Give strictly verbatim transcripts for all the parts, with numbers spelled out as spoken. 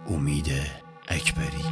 امید اکبری.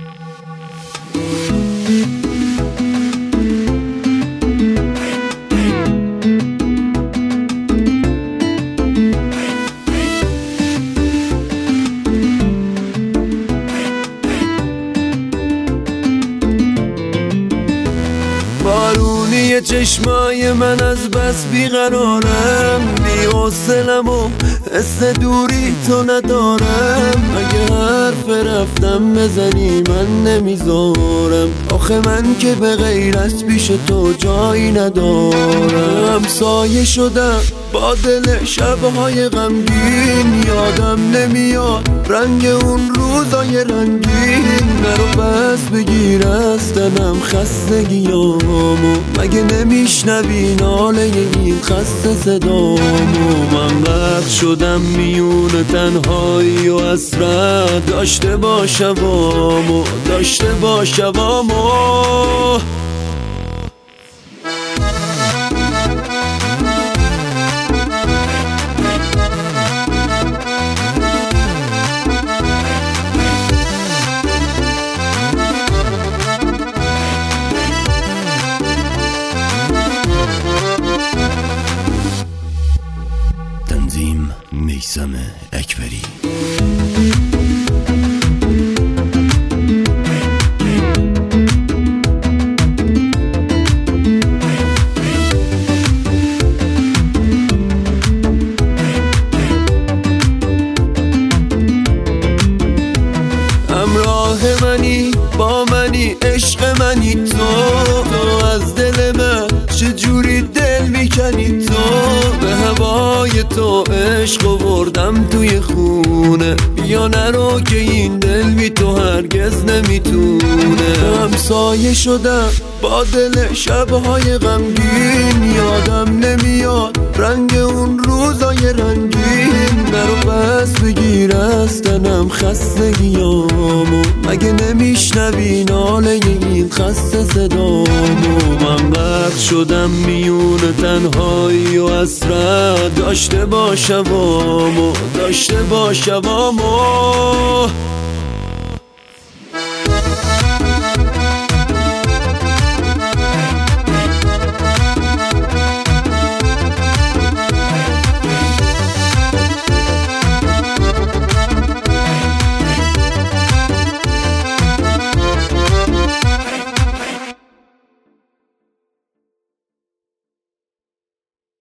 بارونی چشمای من از بس بیقرارم، بی حوصلم و حس دوری تو ندارم. اگه حرف رفتم بزنی من نمیذارم، آخه من که به غیر از پیش تو جایی ندارم. سایه شدم با دل شبهای غمگین، یادم نمیاد رنگ اون روزای رنگین. نرو بس بگیر از تنم خستگیامو، مگه نمیشنوی ناله این خسته صدامو. من غرق شدم میون تنهایی و حسرت، داشته با شبامو داشته با شبامو. تنظیم میثم اکبری. همراه منی با منی عشق منی تو، تو از دل من چجوری دل میکنی تو. به هوای تو عشق وردم توی خونه، بیا نرو که این دل بی تو هرگز نمیتونه. همسایه شدم با دل شبهای غمگین، یادم نمیاد رنگ اون روزای رنگین. نرو بس بگیر از تنم خستگیامو، مگه نمیشنوی ناله این خسته صدامو. من غرق شدم میون تنهایی و حسرت، داشته با شبامو داشته با شبامو.